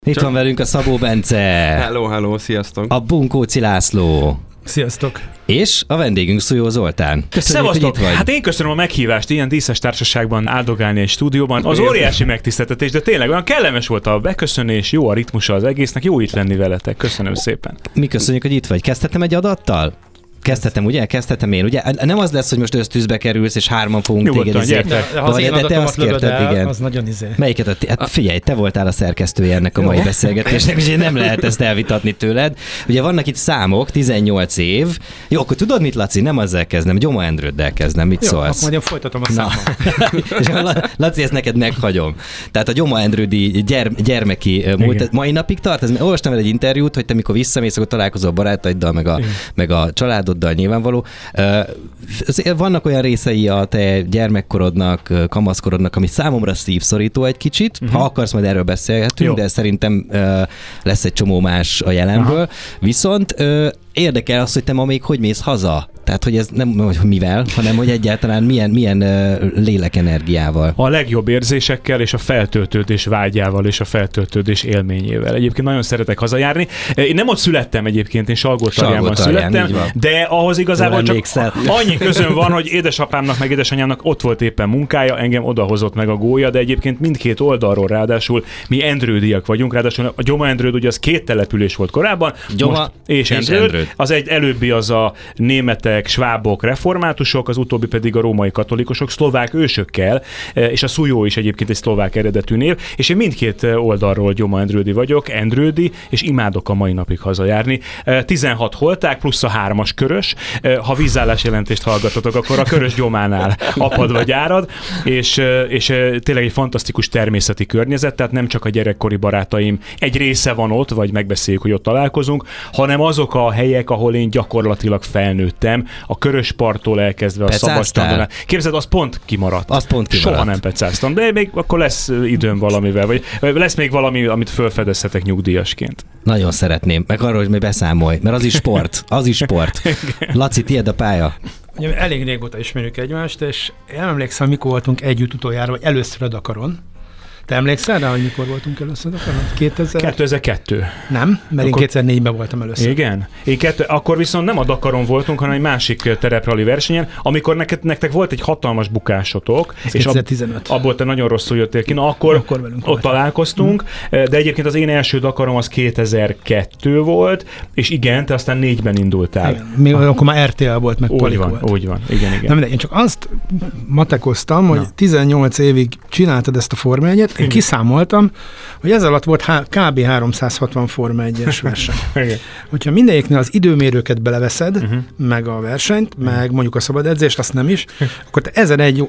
Itt van velünk a Szabó Bence. Hello, sziasztok. A Bunkóci László. Sziasztok. És a vendégünk Szújó Zoltán. Köszönjük, hogy itt vagy. Hát én köszönöm a meghívást, ilyen díszes társaságban áldogálni egy stúdióban. Az óriási megtiszteltetés, de tényleg olyan kellemes volt a beköszönés, jó a ritmusa az egésznek, jó itt lenni veletek. Köszönöm szépen. Mi köszönjük, hogy itt vagy. Kezdhetem egy adattal? Kezdhetem, ugye? Kezdhetem én, ugye? Nem az lesz, hogy most ösztűzbe kerülsz, és hárman fogunk nyugodtan, téged de te azt kérted, igen. Az nagyon Melyiket? Hát figyelj, te voltál a szerkesztője ennek a mai beszélgetésnek, és nem lehet ezt elvitatni tőled. Ugye vannak itt számok, 18 év. Jó, akkor tudod mit, Laci? Nem azzal kezdem, Gyoma Endrőddel kezdem. Mit szólsz? Akkor majd én folytatom a számot. És Laci, ezt neked meghagyom. Tehát a Gyoma Endrődi gyermeki múlt, mai napig tart? Olvastam egy interjút, hogy te mikor visszamész, akkor találkozol a barátaiddal, meg a családoddal, nyilvánvaló. Vannak olyan részei a te gyermekkorodnak, kamaszkorodnak, ami számomra szívszorító egy kicsit. Ha akarsz, majd erről beszélhetünk, de szerintem lesz egy csomó más a jelenből. Viszont érdekel az, hogy te ma még hogy mész haza. Tehát, hogy ez nem hogy mivel, hanem hogy egyáltalán milyen lélekenergiával. A legjobb érzésekkel és a feltöltődés vágyával és a feltöltődés élményével. Egyébként nagyon szeretek hazajárni. Én nem ott születtem egyébként, én Salgótarjánban születtem, de ahhoz igazából csak annyi közön van, hogy édesapámnak meg édesanyámnak ott volt éppen munkája, engem odahozott meg a gólya, de egyébként mindkét oldalról ráadásul mi endrődiak vagyunk, ráadásul a Gyoma Endrőd ugye az 2 település volt korábban, Gyoma és Endrőd. Az előbbi az a németek, svábok, reformátusok, az utóbbi pedig a római katolikusok, szlovák ősökkel, és a Szújó is egyébként egy szlovák eredetű név, és én mindkét oldalról Gyoma Endrődi vagyok, endrődi, és imádok a mai napig hazajárni. 16 holták, plusz a 3-as körös. Ha vízállás jelentést hallgatotok, akkor a körös Gyománál apad vagy árad, és tényleg egy fantasztikus természeti környezet, tehát nem csak a gyerekkori barátaim egy része van ott, vagy megbeszéljük, hogy ott találkozunk, hanem azok a helyek, ahol én gyakorlatilag felnőttem, a Körösparttól elkezdve a Szabadstrandon. Képzeld, az pont kimaradt. Soha nem pecáztam, de még akkor lesz időm valamivel, vagy lesz még valami, amit felfedezhetek nyugdíjasként. Nagyon szeretném, meg arról, hogy még beszámolj, mert az is sport. Az is sport. Laci, tiéd a pálya. Elég régóta ismerjük egymást, és én emlékszem, mikor voltunk együtt utoljára, vagy először a Dakaron. Te emlékszel rá, hogy mikor voltunk először? 2002. Nem, mert akkor... én 2004-ben voltam először. Igen? Akkor viszont nem a Dakaron voltunk, hanem egy másik tereprali versenyen, amikor nektek volt egy hatalmas bukásotok. Ez és 2015. Abból te nagyon rosszul jöttél ki. Akkor ott találkoztunk, de egyébként az én első Dakarom az 2002 volt, és igen, te aztán 4-ben indultál. Igen. Még akkor már RTL volt, meg Palik volt. Úgy van, igen. Nem, de én csak azt matekoztam, hogy 18 évig csináltad ezt a Forma 1-et, én kiszámoltam, hogy ez alatt volt kb. 360 Forma 1-es verseny. Hogyha mindegyiknél az időmérőket beleveszed, meg a versenyt, meg mondjuk a szabad edzést, azt nem is, akkor te 1100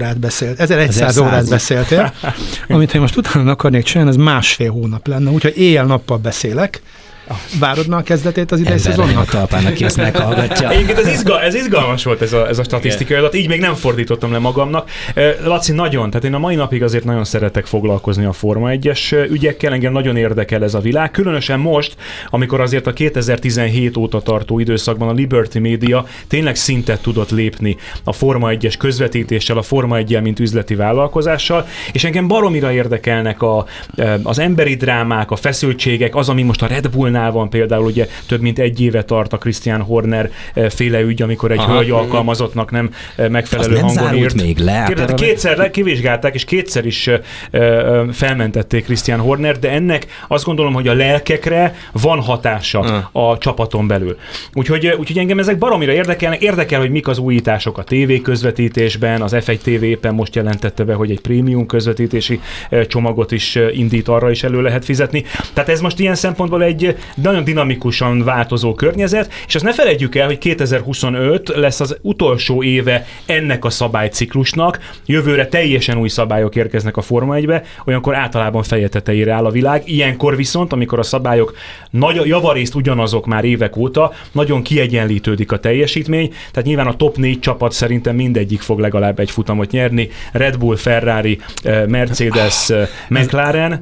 órát beszéltél, amit ha én most utána akarnék csinálni, az 1,5 hónap lenne, úgyhogy éjjel-nappal beszélek. Várod már a kezdetét az idei szezonnak? A talpán, aki ezt meghallgatja. Egyébként ez izgalmas volt ez a statisztikai adat, így még nem fordítottam le magamnak. Laci, nagyon, tehát én a mai napig azért nagyon szeretek foglalkozni a Forma 1-es ügyekkel, engem nagyon érdekel ez a világ, különösen most, amikor azért a 2017 óta tartó időszakban a Liberty Media tényleg szintet tudott lépni a Forma 1-es közvetítéssel, a Forma 1-jel, mint üzleti vállalkozással, és engem baromira érdekelnek az emberi drámák, a feszültségek, az, ami most a Red Bull van például, ugye több mint 1 éve tart a Christian Horner féle ügy, amikor egy hölgy alkalmazottnak nem megfelelő hangon írt. Még le. Kétszer kivizsgálták, és kétszer is felmentették Christian Horner, de ennek azt gondolom, hogy a lelkekre van hatása a csapaton belül. Úgyhogy engem ezek baromira érdekelnek. Érdekel, hogy mik az újítások a TV közvetítésben, az F1 TV éppen most jelentette be, hogy egy prémium közvetítési csomagot is indít, arra is elő lehet fizetni. Tehát ez most ilyen szempontból egy nagyon dinamikusan változó környezet, és azt ne felejtjük el, hogy 2025 lesz az utolsó éve ennek a szabályciklusnak, jövőre teljesen új szabályok érkeznek a Forma 1-be, olyankor általában feje tetejére áll a világ. Ilyenkor viszont, amikor a szabályok javarészt ugyanazok már évek óta, nagyon kiegyenlítődik a teljesítmény, tehát nyilván a top 4 csapat szerintem mindegyik fog legalább egy futamot nyerni, Red Bull, Ferrari, Mercedes, McLaren.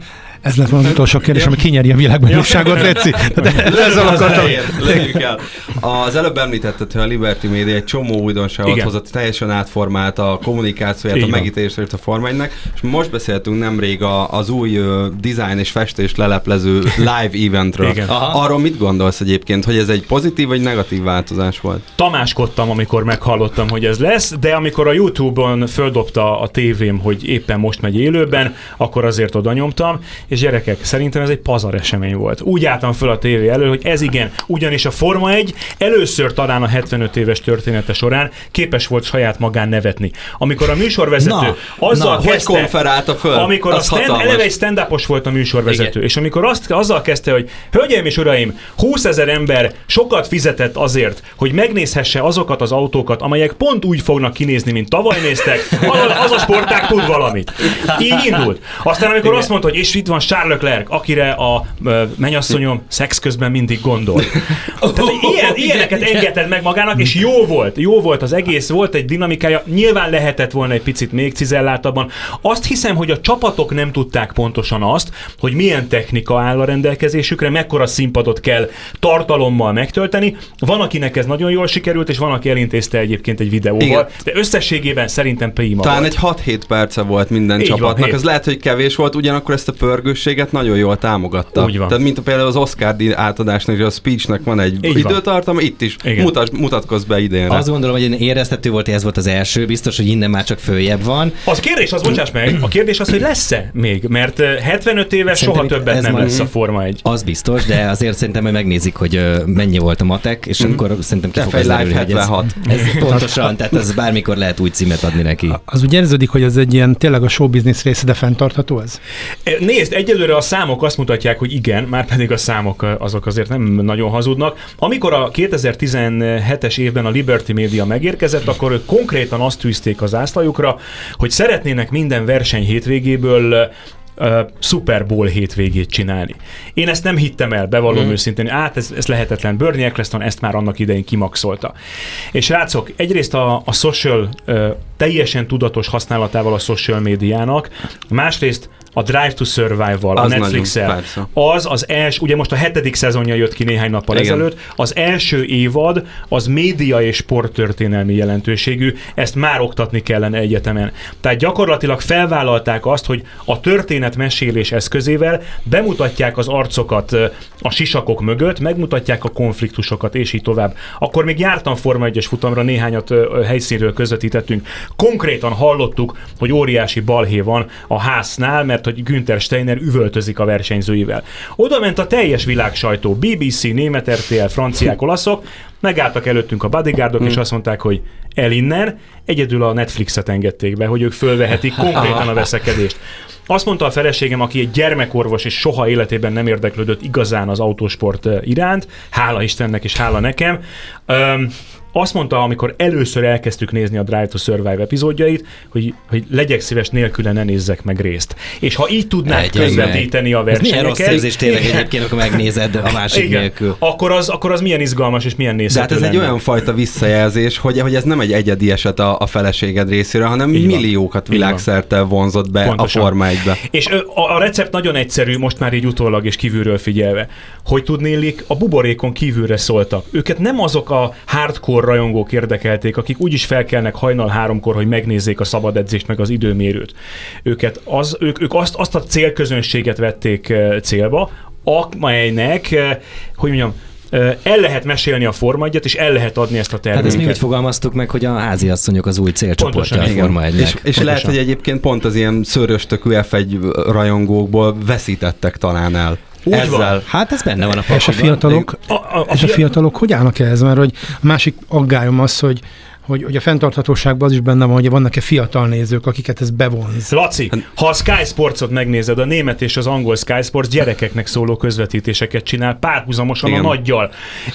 Ez lett volna az utolsó kérdés, ami kinyeri a világbajnokságot, Léci. Ezzel akartam. Legyünk el. Az előbb említetted, hogy a Liberty Media egy csomó újdonságot hozott, teljesen átformálta a kommunikációját, a megítélését a Forma 1-nek, és most beszéltünk nemrég az új design és festés leleplező live eventről. Arról mit gondolsz egyébként, hogy ez egy pozitív vagy negatív változás volt? Tamáskodtam, amikor meghallottam, hogy ez lesz, de amikor a YouTube-on földobta a tévém, hogy éppen most megy élőben, akkor azért oda nyomtam, és gyerekek, szerintem ez egy pazar esemény volt. Úgy álltam föl a tévé elő, hogy ez igen, ugyanis a Forma 1 először talán a 75 éves története során képes volt saját magán nevetni. Amikor a műsorvezető azzal kezdte, hogy konferálta föl? Amikor eleve egy stand-upos volt a műsorvezető, igen. És amikor azzal kezdte, hogy hölgyeim és uraim, 20 000 ember sokat fizetett azért, hogy megnézhesse azokat az autókat, amelyek pont úgy fognak kinézni, mint tavaly néztek, az a sportág tud valamit. Így indult. Aztán amikor igen. Azt mondta, hogy és itt van Charles Leclerc, akire a mennyasszonyom szex közben mindig gondol. Tehát ilyeneket engedett meg magának, és jó volt az egész, volt egy dinamikája, nyilván lehetett volna egy picit még cizelláltabban. Azt hiszem, hogy a csapatok nem tudták pontosan azt, hogy milyen technika áll a rendelkezésükre, mekkora színpadot kell tartalommal megtölteni. Van, akinek ez nagyon jól sikerült, és van, aki elintézte egyébként egy videóval, igen. De összességében szerintem prima talán volt. Egy 6-7 perce volt minden így csapatnak. Ez lehet, hogy kevés volt, ugyanakkor ezt a pörgősséget nagyon jól támogatta. Úgy van. Tehát mint például az Oscar-díj átadásnak és a speechnek van egy időtartama, itt is mutatkozz be idénre. Azt gondolom, hogy éreztető volt, hogy ez volt az első, biztos, hogy innen már csak följebb van. Az kérdés, bocsáss meg, a kérdés az, hogy lesz-e még, mert 75 éves soha többet nem lesz a Forma 1. Az biztos, de azért szerintem, hogy megnézik, hogy mennyi volt a matek, és akkor szerintem ki fog derülni, hogy ez pontosan, tehát ez bármikor lehet új címet adni neki. Az úgy érződik, hogy ez egy ilyen tényleg a showbiznisz része, de fenntartható ez? Nézd, egyelőre a számok azt mutatják, hogy igen, már pedig a számok azok azért nem nagyon hazudnak. Amikor a 2017-es évben a Liberty Media megérkezett, akkor ők konkrétan azt tűzték az zászlajukra, hogy szeretnének minden verseny hétvégéből Super Bowl hétvégét csinálni. Én ezt nem hittem el, bevallom őszintén, ez lehetetlen. Bernie Eccleston ezt már annak idején kimaxolta. És rácok, egyrészt a social teljesen tudatos használatával a social médiának, másrészt a Drive to Survive-val, a Netflix-el. Az első, ugye most a 7. szezonja jött ki néhány nappal ezelőtt, az első évad az média és sporttörténelmi jelentőségű, ezt már oktatni kellene egyetemen. Tehát gyakorlatilag felvállalták azt, hogy a történetmesélés eszközével bemutatják az arcokat a sisakok mögött, megmutatják a konfliktusokat, és így tovább. Akkor még jártam Forma 1-es futamra, néhányat helyszínről közvetítettünk. Konkrétan hallottuk, hogy óriási balhé van a háznál, mert hogy Günther Steiner üvöltözik a versenyzőivel. Oda ment a teljes világsajtó, BBC, német RTL, franciák, olaszok, megálltak előttünk a bodyguardok, és azt mondták, hogy el innen, egyedül a Netflixet engedték be, hogy ők fölvehetik konkrétan a veszekedést. Azt mondta a feleségem, aki egy gyermekorvos, és soha életében nem érdeklődött igazán az autósport iránt, hála Istennek és hála nekem, azt mondta, amikor először elkezdtük nézni a Drive to Survive epizódjait, hogy legyek szíves, nélküle ne nézzek meg részt. És ha így tudnák közvetíteni a versenyeket... Ez milyen rossz érzés tényleg egyébként, akkor megnézed a másik nélkül. Akkor az milyen izgalmas és milyen nézhető. De hát ez egy olyan fajta visszajelzés, hogy ez nem egy egyedi eset a feleséged részére, hanem így milliókat világszerte vonzott be pontosan a Forma 1-be. És a recept nagyon egyszerű, most már így utólag és kívülről figyelve. Hogy tudnélik, a buborékon kívülre szóltak. Őket nem azok a hardcore rajongók érdekelték, akik úgyis felkelnek hajnal 3-kor, hogy megnézzék a szabad edzést meg az időmérőt. Ők azt a célközönséget vették célba, amelynek, hogy mondjam, el lehet mesélni a Forma 1-et, és el lehet adni ezt a terméket. Hát ezt mi úgy fogalmaztuk meg, hogy a háziasszonyok az új célcsoportja a Forma 1-nek. És lehet, hogy egyébként pont az ilyen szőröstökű F1 rajongókból veszítettek talán el. Úgy van. Hát ez benne van a pakliban. És a fiatalok hogy állnak ehhez? Mert hogy a másik aggályom az, hogy a fenntarthatóságban az is benne van, hogy vannak-e fiatal nézők, akiket ez bevonz. Laci, ha a Sky Sports-ot megnézed, a német és az angol Sky Sports gyerekeknek szóló közvetítéseket csinál párhuzamosan igen. A nagyjal.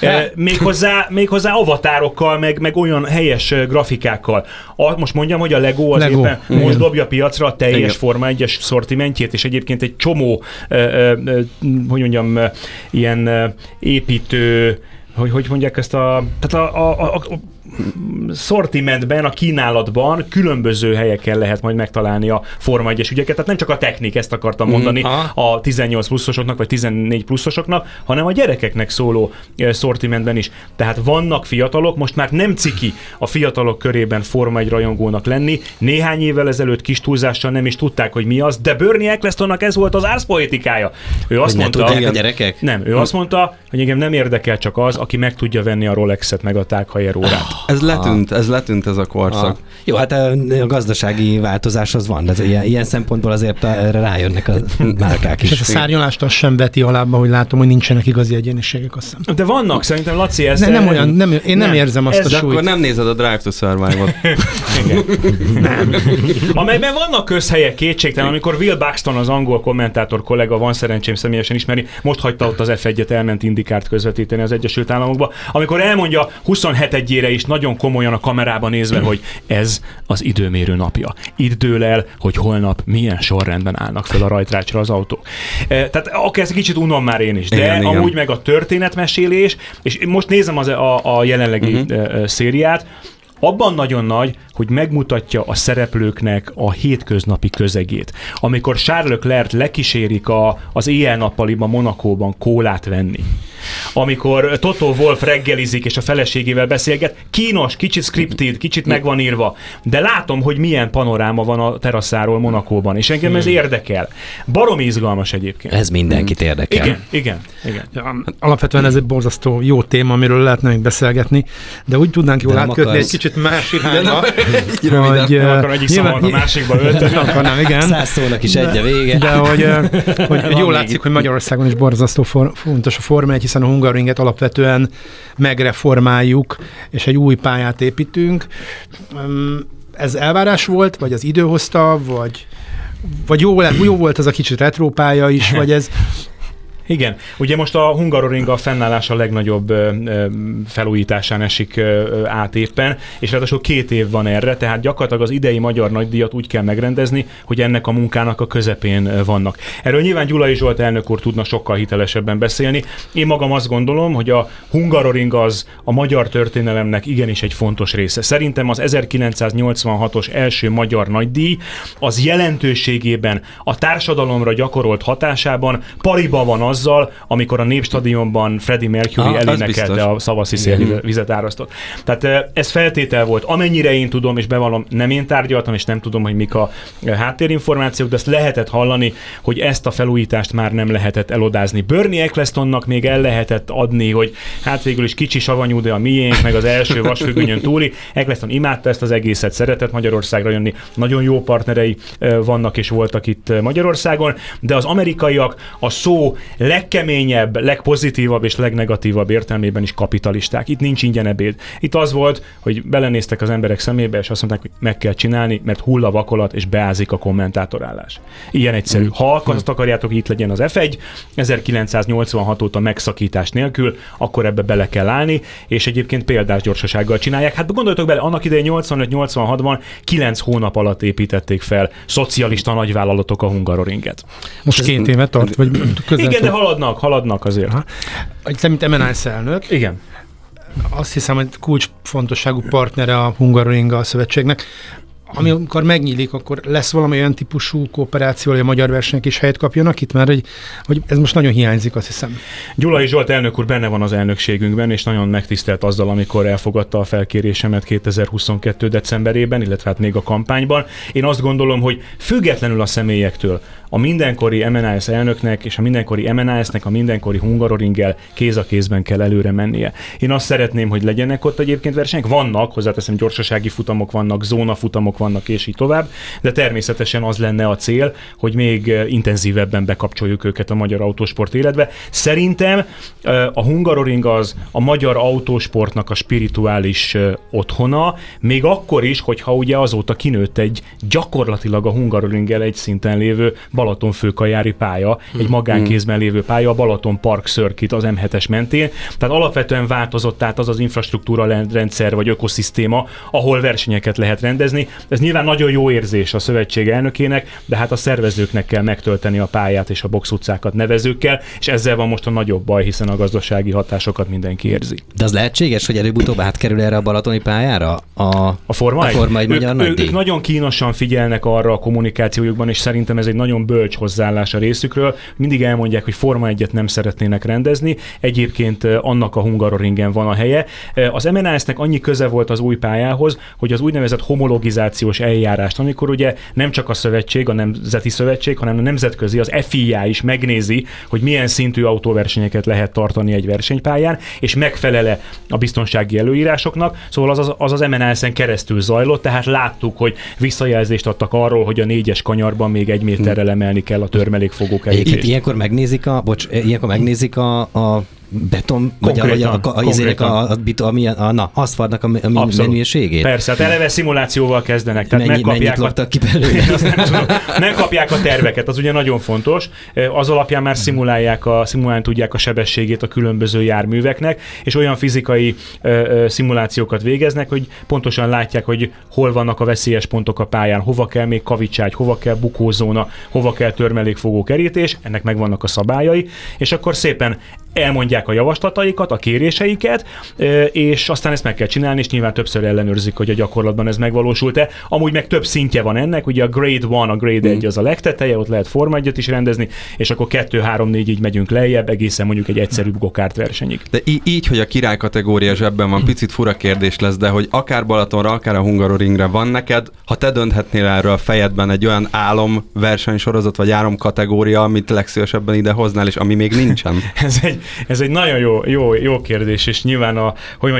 Méghozzá avatárokkal, meg olyan helyes grafikákkal. Most mondjam, hogy a Lego az éppen most dobja piacra a teljes igen. Forma 1-es szortimentjét, és egyébként egy csomó, hogy mondjam, ilyen építő, hogy mondják ezt tehát szortimentben, a kínálatban különböző helyeken lehet majd megtalálni a Forma 1-es ügyeket, tehát nem csak a technik, ezt akartam mondani a 18 pluszosoknak, vagy 14 pluszosoknak, hanem a gyerekeknek szóló szortimentben is. Tehát vannak fiatalok, most már nem ciki a fiatalok körében Forma 1 rajongónak lenni. Néhány évvel ezelőtt kis túlzással nem is tudták, hogy mi az, de Bernie Ecclestonnak ez volt az árszpolitikája. Ő azt mondta, a gyerekek? Nem, ő azt mondta, hogy engem nem érdekel csak az, aki meg tudja venni a Rolexet meg a Tag Heuer órát. Ez letűnt ez a korszak. Jó, hát a gazdasági változás az van, de ilyen szempontból azért erre rájönnek a márkák is. És a szárnyalást azt sem veti alába, hogy látom, hogy nincsenek igazi egyéniségek, azt hiszem. De vannak, szerintem, Laci, ez... Nem olyan, én nem érzem azt a súlyt. Akkor nem nézed a Drive to Survive-ot. Nem. Amelyben vannak közhelyek, kétségtelen, amikor Will Buxton, az angol kommentátor kollega, van szerencsém személyesen ismeri, most hagyta ott az F1-et, elment Indikárt közvetíteni az Egyesült Államokba, amikor elmondja 27-ére is nagyon komolyan a kamerába nézve, hogy ez az időmérő napja. Itt dől el, hogy holnap milyen sorrendben állnak fel a rajtrácsra az autók. Tehát akár ezt kicsit unom már én is, de igen, amúgy igen. Meg a történetmesélés, és most nézem a jelenlegi szériát, abban nagyon nagy, hogy megmutatja a szereplőknek a hétköznapi közegét. Amikor Charles Leclerc lekísérik az éjjel-nappaliban Monacóban kólát venni. Amikor Toto Wolff reggelizik és a feleségével beszélget, kínos, kicsit scripted, kicsit meg van írva, de látom, hogy milyen panoráma van a teraszáról Monacóban, és engem ez érdekel. Baromi izgalmas egyébként. Ez mindenkit érdekel. Igen. Ja, alapvetően ez egy borzasztó jó téma, amiről lehetne még beszélgetni, de úgy tudnánk jól átkötni egy kicsit más irányba, hogy... Nem akarom egyik szavalt a másikba ölteni. Akarnám, igen. 100 szónak is egy a vége. De hogy jól látszik, hogy Magyarországon is borzasztó fontos a Forma 1, hiszen a Hungaroringet alapvetően megreformáljuk, és egy új pályát építünk. Ez elvárás volt, vagy az idő hozta, vagy jó volt ez a kicsit retro pálya is, vagy ez... Igen. Ugye most a Hungaroring a fennállás a legnagyobb felújításán esik át éppen, és ráadásul 2 év van erre, tehát gyakorlatilag az idei magyar nagydíjat úgy kell megrendezni, hogy ennek a munkának a közepén vannak. Erről nyilván Gyulai Zsolt elnök úr tudna sokkal hitelesebben beszélni. Én magam azt gondolom, hogy a Hungaroring az a magyar történelemnek igenis egy fontos része. Szerintem az 1986-os első magyar nagydíj az jelentőségében, a társadalomra gyakorolt hatásában pariba van azzal, amikor a Népstadionban Freddie Mercury elénekelte a Szavaszi szélvizet árasztott. Tehát ez feltétel volt. Amennyire én tudom, és bevallom, nem én tárgyaltam, és nem tudom, hogy mik a háttérinformációk, de ezt lehetett hallani, hogy ezt a felújítást már nem lehetett elodázni. Bernie Ecclestonnak még el lehetett adni, hogy hát végül is kicsi savanyú, de a miénk, meg az első vasfüggönyön túli. Eccleston imádta ezt az egészet, szeretett Magyarországra jönni. Nagyon jó partnerei vannak és voltak itt Magyarországon, de az amerikaiak a szó legkeményebb, legpozitívabb és legnegatívabb értelmében is kapitalisták. Itt nincs ingyen ebéd. Itt az volt, hogy belenéztek az emberek szemébe, és azt mondták, hogy meg kell csinálni, mert hull a vakolat, és beázik a kommentátorállás. Ilyen egyszerű. Ha azt akarjátok, hogy itt legyen az F1, 1986 óta megszakítás nélkül, akkor ebbe bele kell állni, és egyébként példás gyorsasággal csinálják. Hát gondoljatok bele, annak idején 85-86-ban 9 hónap alatt építették fel szocialista nagyvállalatok a Hungaroringet. Most 2 éve tart, vagy igen, de haladnak azért. Te, mint MNIS elnök. Igen. Azt hiszem, hogy kulcsfontosságú partnere a Hungaroring a szövetségnek. Amikor megnyílik, akkor lesz valami olyan típusú kooperáció, hogy a magyar versenyek is helyet kapjanak itt, mert hogy ez most nagyon hiányzik, azt hiszem. Gyulai Zsolt elnök úr benne van az elnökségünkben, és nagyon megtisztelt azzal, amikor elfogadta a felkérésemet 2022. decemberében, illetve hát még a kampányban. Én azt gondolom, hogy függetlenül a személyektől, a mindenkori MNIS elnöknek és a mindenkori MNIS-nek a mindenkori Hungaroringgel kéz a kézben kell előre mennie. Én azt szeretném, hogy legyenek ott egyébként versenyek. Vannak, hozzáteszem, gyorsasági futamok vannak, zónafutamok vannak, és így tovább, de természetesen az lenne a cél, hogy még intenzívebben bekapcsoljuk őket a magyar autósport életbe. Szerintem a Hungaroring az a magyar autósportnak a spirituális otthona, még akkor is, hogyha ugye azóta kinőtt egy gyakorlatilag a Hungaroringgel egy szinten lévő Balatonfőkajári pálya, egy magánkézben lévő pálya, a Balaton Park Circuit az M7-es mentén. Tehát alapvetően változott tehát az infrastruktúra rendszer vagy ökoszisztéma, ahol versenyeket lehet rendezni. Ez nyilván nagyon jó érzés a szövetség elnökének, de hát a szervezőknek kell megtölteni a pályát és a boxutcákat nevezőkkel, és ezzel van most a nagyobb baj, hiszen a gazdasági hatásokat mindenki érzi. De az lehetséges, hogy előbb-utóbb átkerül erre a balatoni pályára a Forma 1? A Forma 1 magyar nagydíj? Ők nagyon kínosan figyelnek arra a kommunikációjukban, és szerintem ez egy nagyon bölcs hozzáállás a részükről. Mindig elmondják, hogy Forma 1-et nem szeretnének rendezni, egyébként annak a Hungaroringen van a helye. Az MNAS-nek annyi köze volt az új pályához, hogy az úgynevezett homologizációs eljárást, amikor ugye nem csak a szövetség, a nemzeti szövetség, hanem a nemzetközi, az FIA is megnézi, hogy milyen szintű autóversenyeket lehet tartani egy versenypályán, és megfelele a biztonsági előírásoknak. Szóval az MNAS-en keresztül zajlott, tehát láttuk, hogy visszajelzést adtak arról, hogy a 4-es kanyarban még 1 méterrel emelni kell a törmelékfogó kerítést. Ilyenkor megnézik a beton, vagy a aszfaltnak a minőségét? Persze, hát eleve szimulációval kezdenek. Tehát nem kapják a terveket, az ugye nagyon fontos. Az alapján már szimulálni tudják a sebességét a különböző járműveknek, és olyan fizikai szimulációkat végeznek, hogy pontosan látják, hogy hol vannak a veszélyes pontok a pályán, hova kell még kavicságy, hova kell bukózóna, hova kell törmelékfogó kerítés, ennek megvannak a szabályai, és akkor szépen elmondják a javaslataikat, a kéréseiket, és aztán ezt meg kell csinálni, és nyilván többször ellenőrzik, hogy a gyakorlatban ez megvalósult-e. Amúgy meg több szintje van ennek, ugye a Grade 1, a Grade 1 az a legteteje, ott lehet Forma 1-et is rendezni, és akkor 2, 3, 4 így megyünk lejjebb, egészen mondjuk egy egyszerűbb gokárt versenyig. De így, hogy a király kategória zsebben van, picit fura kérdés lesz, de hogy akár Balatonra, akár a Hungaroringre van neked, ha te dönthetnél erről a fejedben egy olyan álomversenysorozat, vagy álomkategória, amit legszívesebben ide hoznál, és ami még nincsen? Ez egy nagyon jó kérdés, és nyilván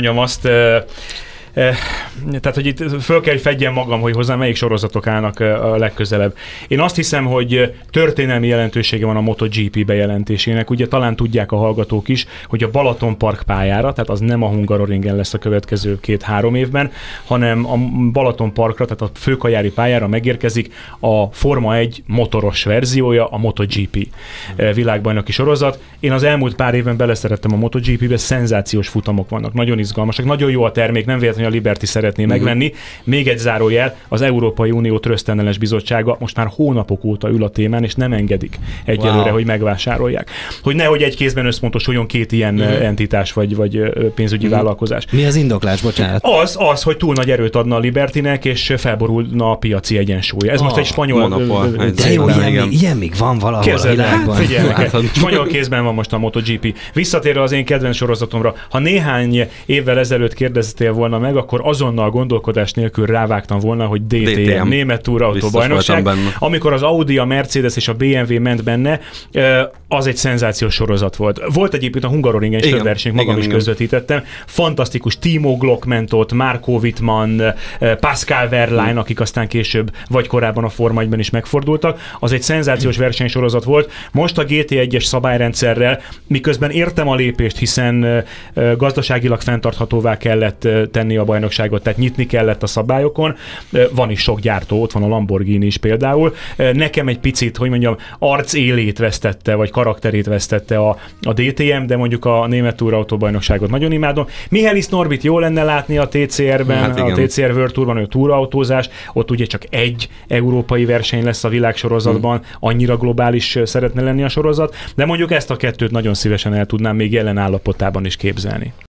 tehát, hogy itt föl kell, hogy fedjem magam, hogy hozzá melyik sorozatok állnak a legközelebb. Én azt hiszem, hogy történelmi jelentősége van a MotoGP bejelentésének. Ugye talán tudják a hallgatók is, hogy a Balaton Park pályára, tehát az nem a Hungaroringen lesz a következő 2-3 évben, hanem a Balaton Parkra, tehát a főkajári pályára megérkezik a Forma 1 motoros verziója, a MotoGP világbajnoki sorozat. Én az elmúlt pár évben beleszerettem a MotoGP-be, szenzációs futamok vannak, nagyon izgalmasak, nagyon jó a termék, nem véletlenül a Liberty szeretné megvenni. Még egy zárójel, az Európai Unió Trösztellenes Bizottsága most már hónapok óta ül a témán, és nem engedik egyelőre, hogy megvásárolják. Hogy nehogy egy kézben összpontosuljon 2 ilyen entitás vagy pénzügyi vállalkozás. Mi az indoklás, bocsánat? Az, hogy túl nagy erőt adna a Libertynek, és felborulna a piaci egyensúly. Ez most egy spanyol... De jó, ilyen még van valahol a világban. Spanyol kézben van most a MotoGP. Visszatérve az én kedvenc sorozatomra, ha néhány évvel ezelőtt kérdeztél volna meg, akkor azonnal gondolkodás nélkül rávágtam volna, hogy DTM, Német Túrautó-bajnokság. Amikor az Audi, a Mercedes és a BMW ment benne, az egy szenzációs sorozat volt. Volt egyébként a Hungaroringen is több versenyt, magam is közvetítettem. Fantasztikus, Timo Glock ment ott, Marco Wittmann, Pascal Wehrlein, akik aztán később vagy korábban a Forma 1-ben is megfordultak. Az egy szenzációs versenysorozat volt. Most a GT1-es szabályrendszerrel, miközben értem a lépést, hiszen gazdaságilag fenntarthatóvá kellett tenni a bajnokságot, tehát nyitni kellett a szabályokon. Van is sok gyártó, ott van a Lamborghini is például. Nekem egy picit, hogy mondjam, arcélét vesztette, vagy karakterét vesztette a DTM, de mondjuk a Német Túrautó-bajnokságot nagyon imádom. Mihály Norbit jó lenne látni a TCR-ben, a TCR World Tourban, a túrautózás, ott ugye csak egy európai verseny lesz a világsorozatban, annyira globális szeretne lenni a sorozat, de mondjuk ezt a kettőt nagyon szívesen el tudnám még jelen állapotában is képzelni.